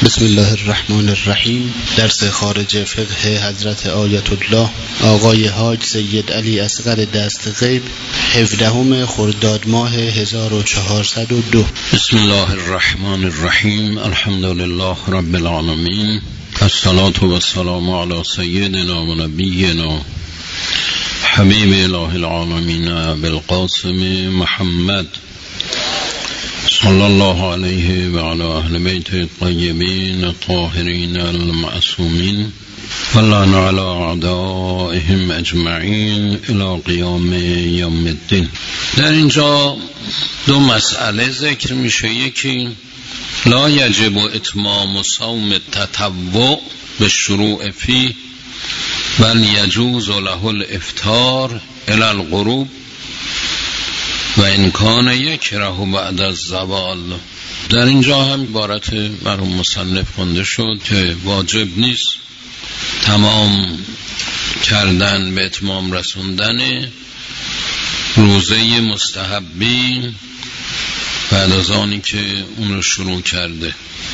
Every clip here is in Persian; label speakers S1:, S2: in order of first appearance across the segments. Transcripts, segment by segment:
S1: بسم الله الرحمن الرحیم. درس خارج فقه حضرت آیت الله آقای حاج سید علی اصغر دست غیب 17 خرداد ماه 1402.
S2: بسم الله الرحمن الرحیم. الحمد لله رب العالمین، الصلاة و السلام علی سیدنا و نبینا حبیب اله العالمین بالقاسم محمد صلی الله علیه و علی اهل بیت الطیبین الطاهرین المعصومین و لعن علی اعدائهم اجمعین الی قیام یوم الدین. در اینجا دو مسئله ذکر میشه. یکی لا یجب اتمام صوم التطوع به شروع فیه بل یجوز له الافطار الی الغروب و امکان یکره بعد از زوال. در اینجا هم عبارت مرحوم مصنف خونده شد که واجب نیست تمام کردن به اتمام رسوندن روزه مستحبی بعد از آنی که اون رو شروع کرده،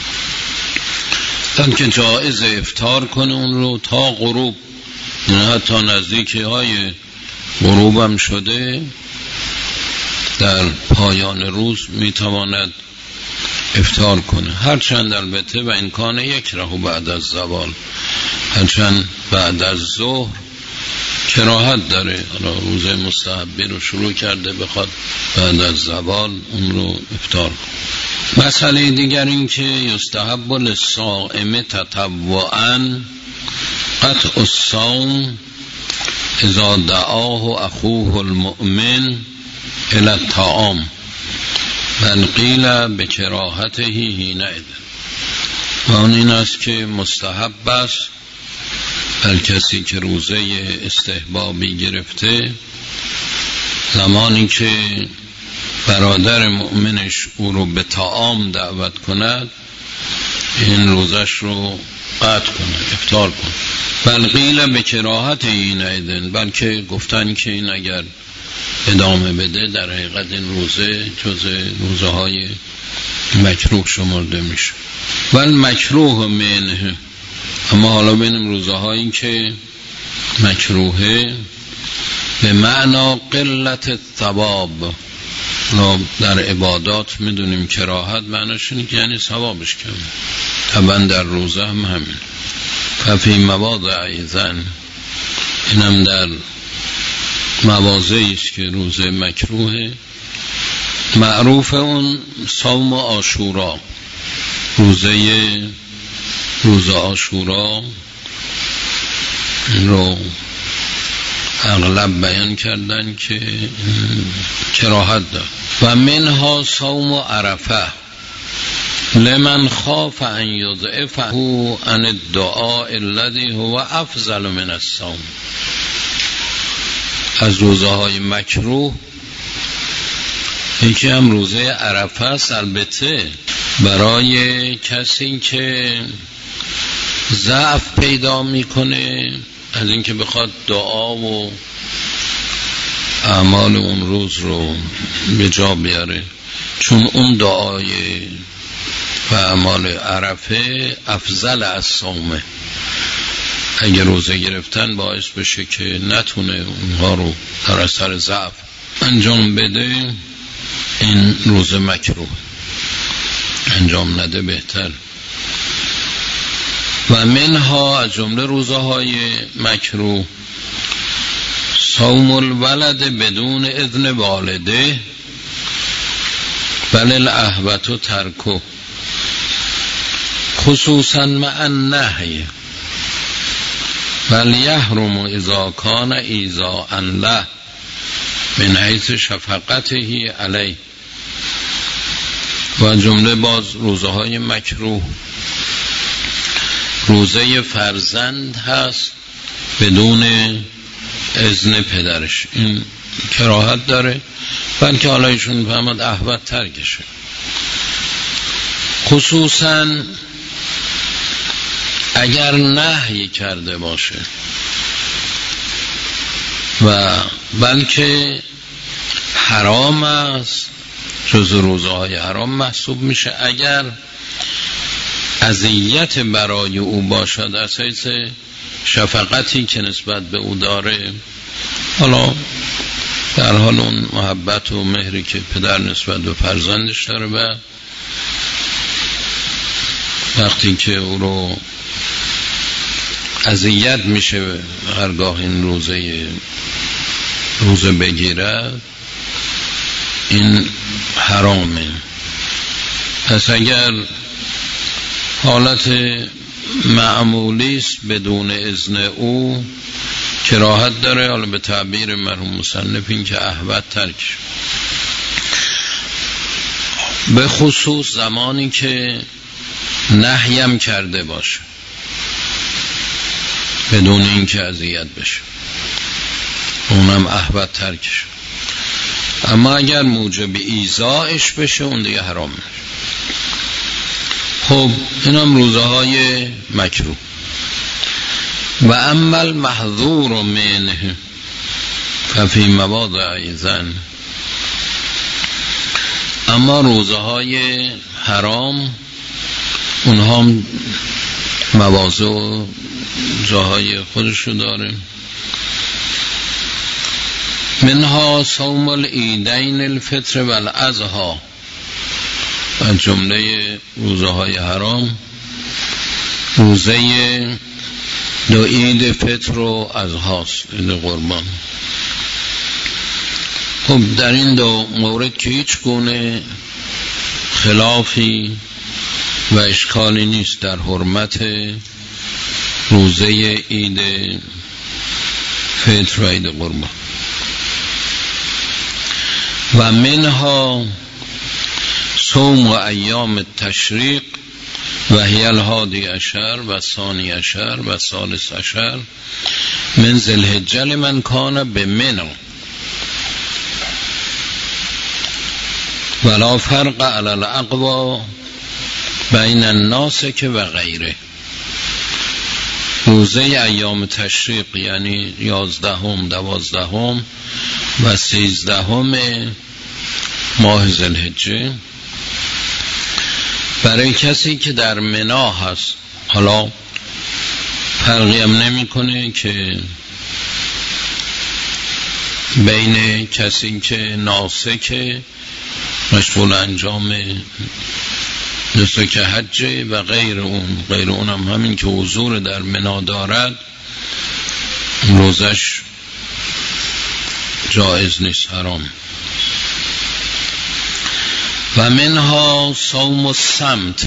S2: بلکه جایز افطار کنه اون رو تا غروب، یعنی حتی نزدیکی های غروب هم شده در پایان روز میتواند افطار کنه، هرچند البته و امکان یکره بعد از زوال، هرچند بعد از ظهر کراهت داره. روز مستحبی رو شروع کرده بخواد بعد از زوال اون رو افطار کنه. مسئله دیگر این که یستحب للصائم تطوعا قطع الصوم اذا دعاه اخوه المؤمن الى الطعام بل قیل بکراهته حینئذ. و اون این است که مستحب است بر کسی که روزه استحبابی گرفته، زمانی که برادر مؤمنش او رو به طعام دعوت کند این روزش رو قطع کنه، افطار کنه. بل قیل بکراهته حینئذ، بلکه گفتن که این اگر ادامه بده در حقیقت این روزه جز روزه های مکروه شمرده میشه. ول مکروه منه، اما حالا بینیم روزه هایی که مکروهه به معنا قلت الثواب. در عبادات میدونیم کراهت معناش اینه که یعنی ثوابش کمه، طبعا در روزه هم همین. ففی مواضع ایزن، اینم در مواضعی است که روزه مکروهه. معروف اون صوم عاشورا، روز عاشورا رو اغلب بیان کردن که کراهت داره. و منها صوم عرفه لمن خاف ان یضعفه عن الدعاء الذي هو افضل من الصوم. از روزه های مکروه یکی هم روزه عرفه است، البته برای کسی که ضعف پیدا میکنه از اینکه بخواد دعا و اعمال اون روز رو به جا بیاره، چون اون دعای و اعمال عرفه افضل از صومه. اگه روزه گرفتن باعث بشه که نتونه اونها رو در اثر ضعف انجام بده، این روزه مکروه، انجام نده بهتر. و منها از جمله روزه های مکروه صوم الولد بدون اذن والده بل الاحوط ترکه خصوصا مع النهی بل یحرم اذا کان ایذاء له من حیث شفقته علیه. و جمله باز روزه های مکروه روزه فرزند هست بدون اذن پدرش، این کراهت داره، بلکه حالا ایشون فهمد احوط ترکشه. خصوصا اگر نهی کرده باشه و بلکه حرام است، جز روزه های حرام محسوب میشه اگر اذیت برای او باشد، اساس شفقتی که نسبت به او داره، حالا در حال اون محبت و مهری که پدر نسبت به فرزندش داره و وقتی که او رو اذیت میشه هرگاه این روزه بگیرد، این حرامه. پس اگر حالت معمولی است بدون اذن او کراهت داره، حالا به تعبیر مرحوم مصنف این که احوط ترک، به خصوص زمانی که نهیم کرده باشه بدون این که اذیت بشه، اونم احوط ترکش. اما اگر موجب ایذایش بشه اون دیگه حرامه. خب اینم روزه های مکروه. و اما المحظور منه ففی مواضع زن، اما روزه های حرام اونها هم مواضع و جاهای خودشو داره. منها صوم العیدین الفطر و الاضحی، از جمله روزه های حرام روزه دو عید فطر و اضحاست، عید قربان. خب در این دو مورد که هیچ گونه خلافی و اشکالی نیست در حرمت روزه عید فطر و عید قربان. و منها صوم و ایام التشریق و هی الحادی عشر و ثانی عشر و ثالث عشر من ذی الحجه لمن کان بمنی ولا فرق علی الاقوی بین الناسک و غیره. روزه ایام تشریق یعنی 11ام، 12ام و 13ام ماه ذی الحجه برای کسی که در منا هست، حالا فرقی هم نمی کنه که بین کسی که ناسک مشغول انجام نسک حج و غیر اون هم همین که حضور در منا دارد روزش جایز نیست، حرام. و منها صوم الصمت،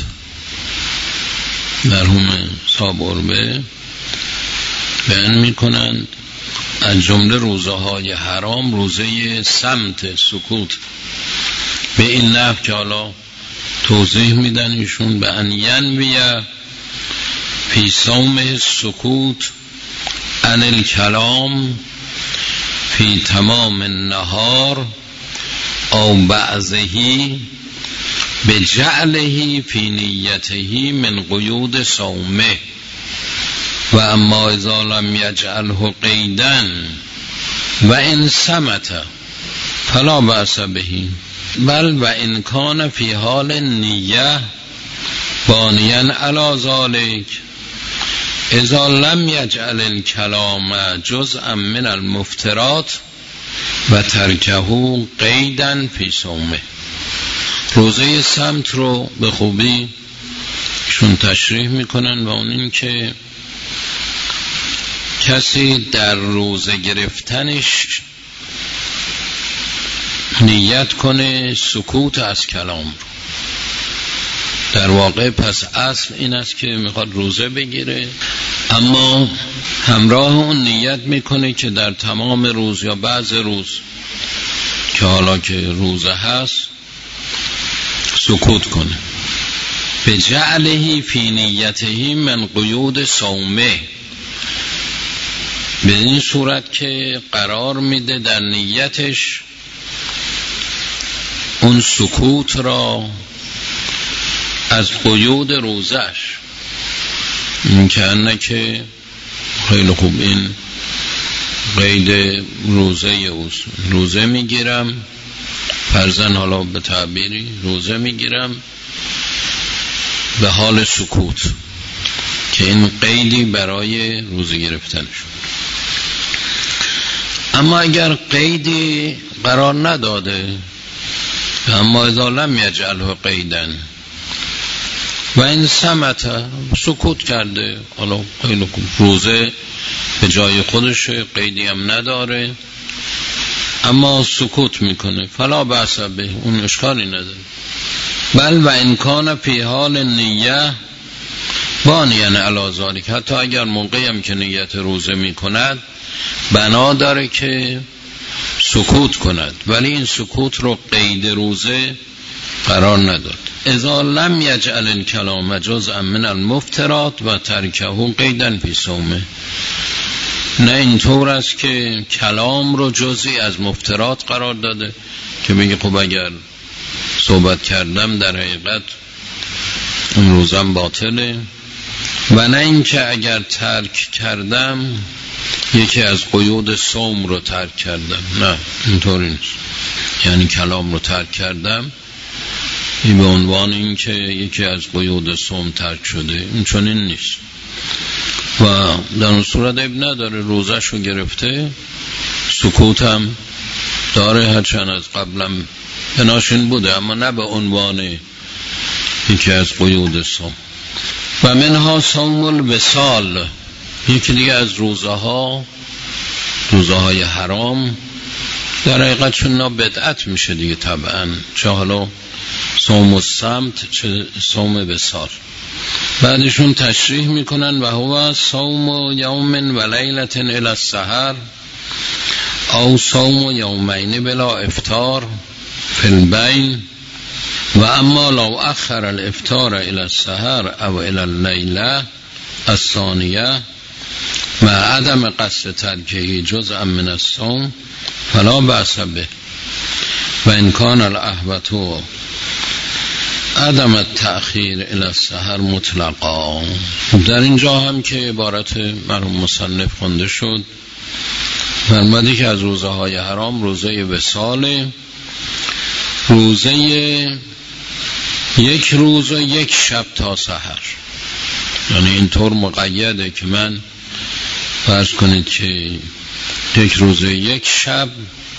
S2: مرحوم صاحب عربه بیان میکنند از جمله روزه های حرام روزه صمت، سکوت، به این نحو که حالا توضیح میدن ایشون، به ان ینوی فی صوم سکوت عن الکلام فی تمام النهار او بعضهی بجعله فی نیته من قیود صومه و اما اذا لم یجعله قیدا و ان صمت فلا بأس به بل و ان کان فی حال نیه بانیا علی ذلک اذا لم یجعل الکلام جزءا من المفترات و ترکه قیدا فی صومه. روزه صمت رو به خوبی شون تشریح میکنن و اون این که کسی در روزه گرفتنش نیت کنه سکوت از کلام رو. در واقع پس اصل این است که میخواد روزه بگیره، اما همراه اون نیت میکنه که در تمام روز یا بعض روز که حالا که روزه هست سکوت کنه. به جعله فی نیته من قیود صومه، به این صورت که قرار میده در نیتش اون سکوت را از قیود روزش، این که انه که خیلی خوب این قید روزه میگیرم، فرضاً حالا به تعبیری روزه میگیرم به حال سکوت که این قیدی برای روزه گرفتن شد. اما اگر قیدی قرار نداده، اما اذا لم یجعله قیدن و این سمت سکوت کرده، حالا روزه به جای خودشه، قیدی هم نداره، اما سکوت میکنه، فلا بأس به، اون اشکالی نداره. بل و ان کان فی حال نیه بانیا علی ذلک، حتی اگر موقعی هم که نیت روزه میکند بنا داره که سکوت کند، ولی این سکوت رو قید روزه قرار نداد. اذا لم یجعل الکلام جزءا من المفترات و ترکه قیدا فی صومه، نه اینطور است که کلام رو جزئی از مفترات قرار داده که بگه خب اگر صحبت کردم در حقیقت اون روزم باطله، و نه اینکه اگر ترک کردم یکی از قیود صوم رو ترک کردم، نه اینطوری نیست. یعنی کلام رو ترک کردم این به عنوان این که یکی از قیود صوم ترک شده، این چنین نیست. و در اون صورت اب نداره، روزش رو گرفته، سکوت هم داره، هرچند از قبلم بناشین بوده، اما نه به عنوان یکی از قیود صوم. و منها صوم الوصال، یکی دیگه از روزهای حرام، در حقیقت چون بدعت میشه دیگه طبعا، چه حالا صوم الصمت چه صوم وصال. بعدشون تشریح میکنن و هو صوم یوم و لیلت الی السحر او صوم یومین بلا افطار فی البین، و اما لو اخر الافطار الى السحر او الى اللیله الثانیه و عدم قصد ترکه جزءا من الصوم فلا بأس به، و ان کان الاحوط عدم التأخیر الى السحر مطلقا. در اینجا هم که عبارت مرحوم مصنف خونده شد، فرموده که از روزه های حرام روزه وصال، روزه یک روز و یک شب تا سحر، یعنی اینطور مقیده که من فرض کنید که یک روز یک شب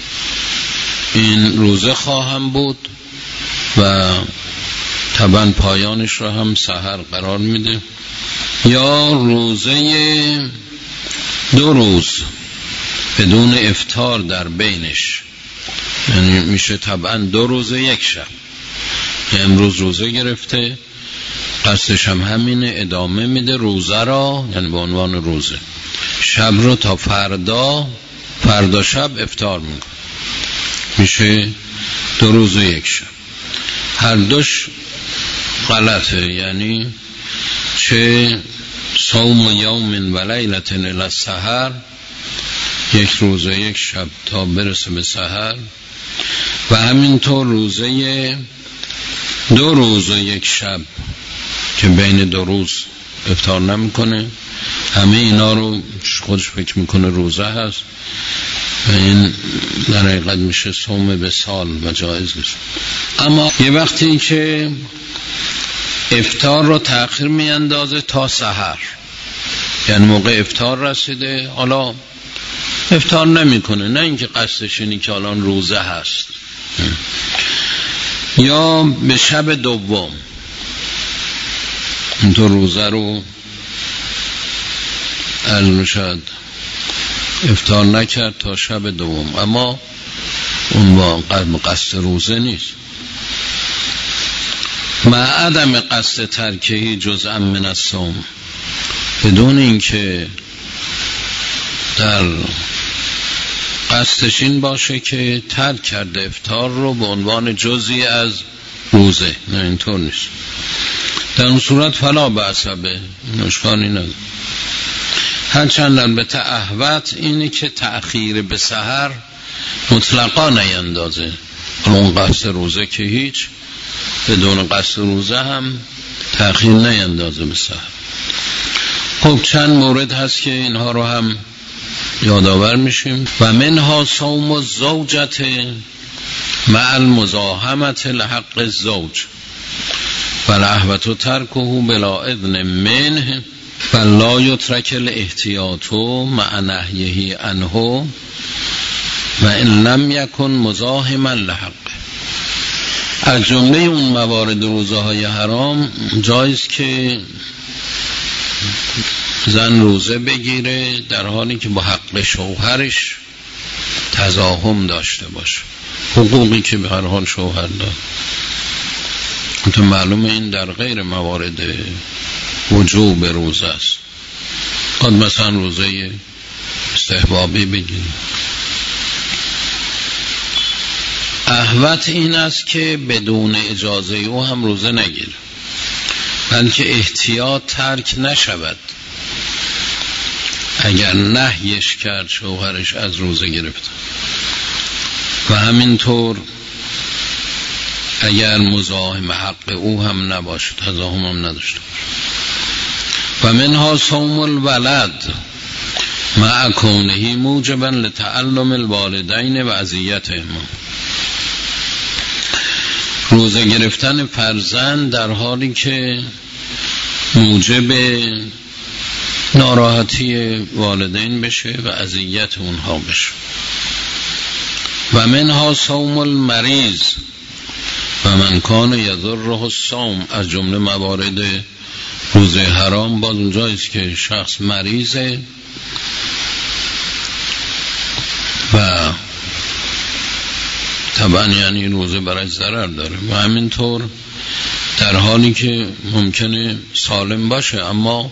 S2: این روزه خواهم بود و طبعا پایانش رو هم سحر قرار میده، یا روزه دو روز بدون افطار در بینش، یعنی میشه طبعا دو روز یک شب. امروز روزه گرفته، قصدش هم همینه، ادامه میده روزه را، یعنی به عنوان روزه، شب رو تا فردا شب افطار میکنه، میشه دو روز و یک شب. هر دوش غلطه، یعنی چه صوم یوم و لیلت الی السحر، یک روز و یک شب تا برسه به سحر، و همینطور روزه دو روز و یک شب که بین دو روز افطار نمیکنه، همه اینا رو خودش فکر میکنه روزه هست و این در حقیقت میشه صوم وصال و جایز نیست. اما یه وقتی که افطار رو تأخیر میاندازه تا سحر، یعنی موقع افطار رسیده حالا افطار نمیکنه، نه اینکه قصدش اینی که الان روزه هست، یا به شب دوم اینطور روزه رو شاید افطار نکرد تا شب دوم، اما اون با قصد روزه نیست. مع عدم قصد ترکه جزءا من الصوم، بدون اینکه در قصدش این باشه که ترک کرده افطار رو به عنوان جزئی از روزه، نه اینطور نیست. در اون صورت فلا بأس به، اشکالی نداره. هرچند البته احوط اینه که تأخیر به سحر مطلقا نیندازه، اون قصد روزه که هیچ، بدون قصد روزه هم تأخیر نیندازه به سحر. خب چند مورد هست که اینها رو هم یادآور میشیم. و منها صوم الزوجة مع المزاحمة لحق الزوج، فالاحوط ترکه بلا اذن منه فلا یترک الاحتیاط مع نهیه عنه و ان لم یکن مزاحما لحق. از جمله اون موارد روزه های حرام جایز که زن روزه بگیره در حالی که با حق شوهرش تزاحم داشته باشه، حقوقی که به هر حال شوهر داره. تو معلومه این در غیر موارد وجوب روزه است. قد مثلا روزه استحبابی بگیریم. احوط این است که بدون اجازه او هم روزه نگیره، بلکه احتیاط ترک نشود. اگر نهیش کرد شوهرش از روزه گرفت و همینطور اگر مزاحم حق او هم نباشه، تزاحم هم نداشته باشه. و منها صوم الولد مع کونه موجبا لتعلم الوالدین و اذیتهما. روزه گرفتن فرزند در حالی که موجب ناراحتی والدین بشه و اذیت اونها بشه. و منها صوم المریض و من کان یضره الصوم. از جمله موارد روزه حرام باز اونجاییست که شخص مریضه و طبعا یعنی روزه برای ضرر داره و همینطور در حالی که ممکنه سالم باشه اما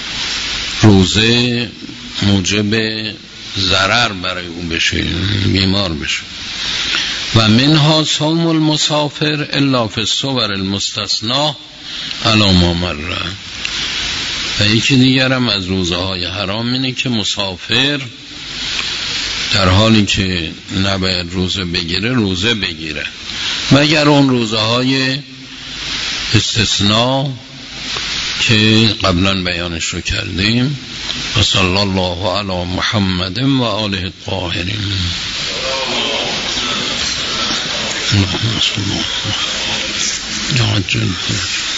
S2: روزه موجب ضرر برای او بشه، بیمار بشه. و منها صوم المسافر الا فی الصور المستثنا علی ما مر. و یکی دیگر هم از روزه های حرام اینه که مسافر در حالی که نباید روزه بگیره روزه بگیره مگر اون روزه های استثناء که قبلا بیانش رو کردیم. و صلی الله علی محمد و آله الطاهرین. اللهم صل على محمد.